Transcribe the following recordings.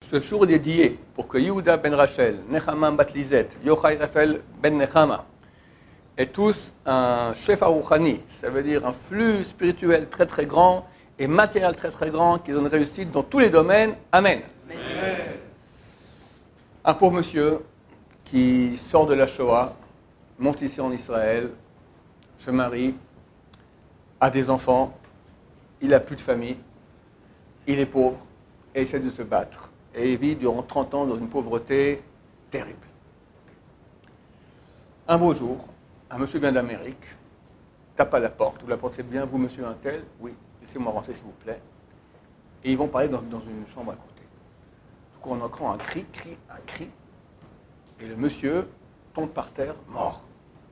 ce jour est dédié pour que Yehuda ben Rachel, Nechama bat Lizet, Yochai Raphaël ben Nechama aient tous un chef Rouhani, ça veut dire un flux spirituel très très grand et matériel très très grand qui donne réussite dans tous les domaines. Amen. Amen. Un pauvre monsieur qui sort de la Shoah, monte ici en Israël, se marie, a des enfants, il n'a plus de famille, il est pauvre et essaie de se battre. Et il vit durant 30 ans dans une pauvreté terrible. Un beau jour, un monsieur vient d'Amérique, tape à la porte, vous la porte, c'est bien, vous monsieur un tel? Oui, laissez-moi rentrer s'il vous plaît. Et ils vont parler dans une chambre à côté. Donc on entend un cri, et le monsieur tombe par terre, mort.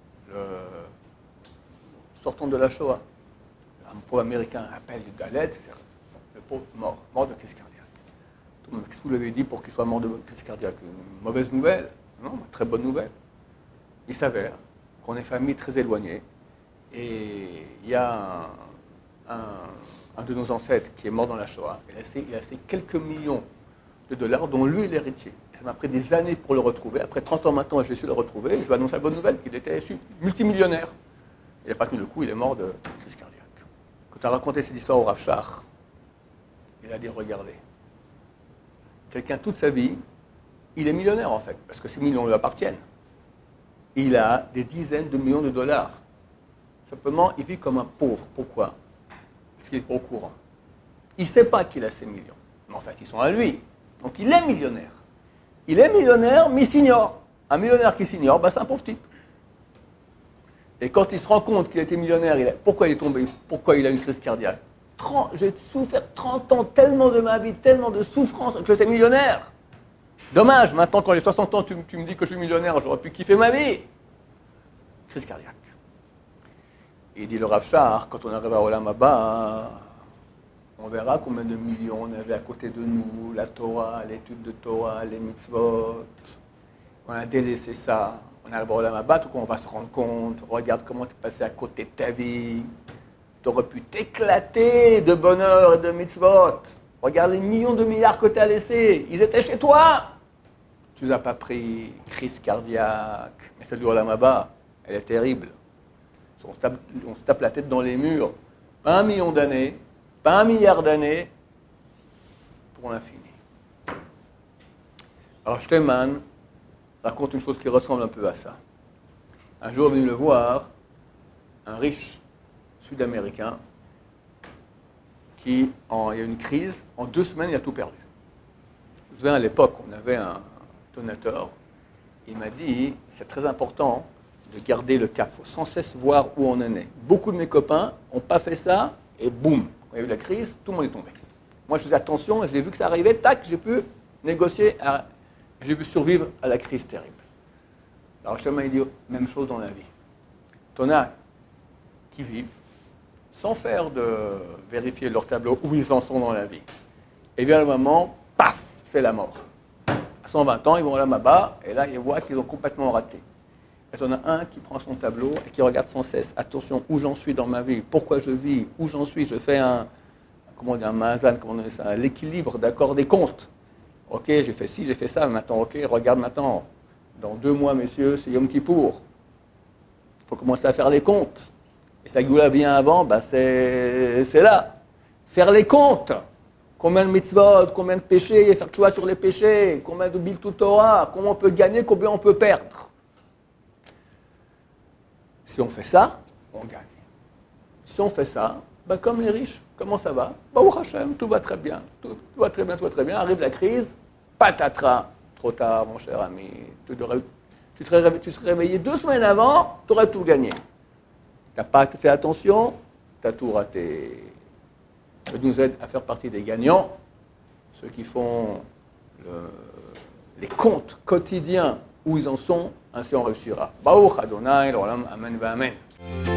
Sortant de la Shoah. Un pauvre américain appelle à l'aide, le pauvre mort de crise cardiaque. Qu'est-ce que vous lui avez dit pour qu'il soit mort de crise cardiaque? Une mauvaise nouvelle? Non, une très bonne nouvelle. Il s'avère qu'on est famille très éloignée et il y a un de nos ancêtres qui est mort dans la Shoah. Il a fait quelques millions de dollars dont lui est l'héritier. Ça m'a pris des années pour le retrouver. Après 30 ans maintenant, j'ai su le retrouver. Et je lui annonce la bonne nouvelle qu'il était multimillionnaire. Il n'a pas tenu le coup, il est mort de crise cardiaque. Quand on a raconté cette histoire au Rav Shach, il a dit, regardez, quelqu'un toute sa vie, il est millionnaire en fait, parce que ces millions lui appartiennent. Il a des dizaines de millions de dollars. Simplement, il vit comme un pauvre. Pourquoi? Parce qu'il n'est pas au courant. Il ne sait pas qu'il a ces millions. Mais en fait, ils sont à lui. Donc il est millionnaire. Il est millionnaire, mais il s'ignore. Un millionnaire qui s'ignore, c'est un pauvre type. Et quand il se rend compte qu'il était millionnaire, pourquoi il est tombé? Pourquoi il a une crise cardiaque? J'ai souffert 30 ans, tellement de ma vie, tellement de souffrance que j'étais millionnaire. Dommage, maintenant quand j'ai 60 ans, tu me dis que je suis millionnaire, j'aurais pu kiffer ma vie. Crise cardiaque. Et il dit le Rav Shach, quand on arrive à Olam Haba, on verra combien de millions on avait à côté de nous, la Torah, l'étude de Torah, les mitzvot. On a délaissé ça. On arrive à Olam Haba, tout on va se rendre compte, regarde comment tu es passé à côté de ta vie. Tu aurais pu t'éclater de bonheur et de mitzvot. Regarde les millions de milliards que tu as laissés. Ils étaient chez toi. Tu ne les as pas pris. Crise cardiaque. Mais celle du Olam Haba, elle est terrible. On se tape la tête dans les murs. Pas 1 million d'années, pas 1 milliard d'années, pour l'infini. Alors Steinman raconte une chose qui ressemble un peu à ça. Un jour est venu le voir un riche sud-américain il y a eu une crise, en 2 semaines, il a tout perdu. Je me souviens, à l'époque, on avait un donateur, il m'a dit, c'est très important de garder le cap, il faut sans cesse voir où on en est. Beaucoup de mes copains n'ont pas fait ça, et boum, quand il y a eu la crise, tout le monde est tombé. Moi, je faisais attention, j'ai vu que ça arrivait, tac, j'ai pu négocier, j'ai pu survivre à la crise terrible. Alors, Shama, il dit, même chose dans la vie. T'en as qui vivent, sans faire de vérifier leur tableau où ils en sont dans la vie. Et bien, le moment, paf, c'est la mort. À 120 ans, ils vont là-bas, et là, ils voient qu'ils ont complètement raté. Et on a un qui prend son tableau et qui regarde sans cesse, attention, où j'en suis dans ma vie, pourquoi je vis, où j'en suis, je fais un mazan, l'équilibre, d'accord, des comptes. Ok, j'ai fait ci, j'ai fait ça, maintenant, ok, regarde maintenant, dans 2 mois, messieurs, c'est Yom Kippour. Il faut commencer à faire les comptes. Et sa Géoula vient avant, c'est là. Faire les comptes. Combien de mitzvot, combien de péchés, faire tchouva sur les péchés, combien de Biltul Torah, comment on peut gagner, combien on peut perdre. Si on fait ça, on gagne. Si on fait ça, comme les riches, comment ça va? Baruch Hashem, tout va très bien, tout va très bien, tout va très bien. Arrive la crise, patatras, trop tard, mon cher ami. Tu serais réveillé 2 semaines avant, tu aurais tout gagné. Tu n'as pas fait attention, tu as tout raté. Ça nous aide à faire partie des gagnants, ceux qui font les comptes quotidiens où ils en sont, ainsi on réussira. Baruch Adonai, l'olam, amen, amen.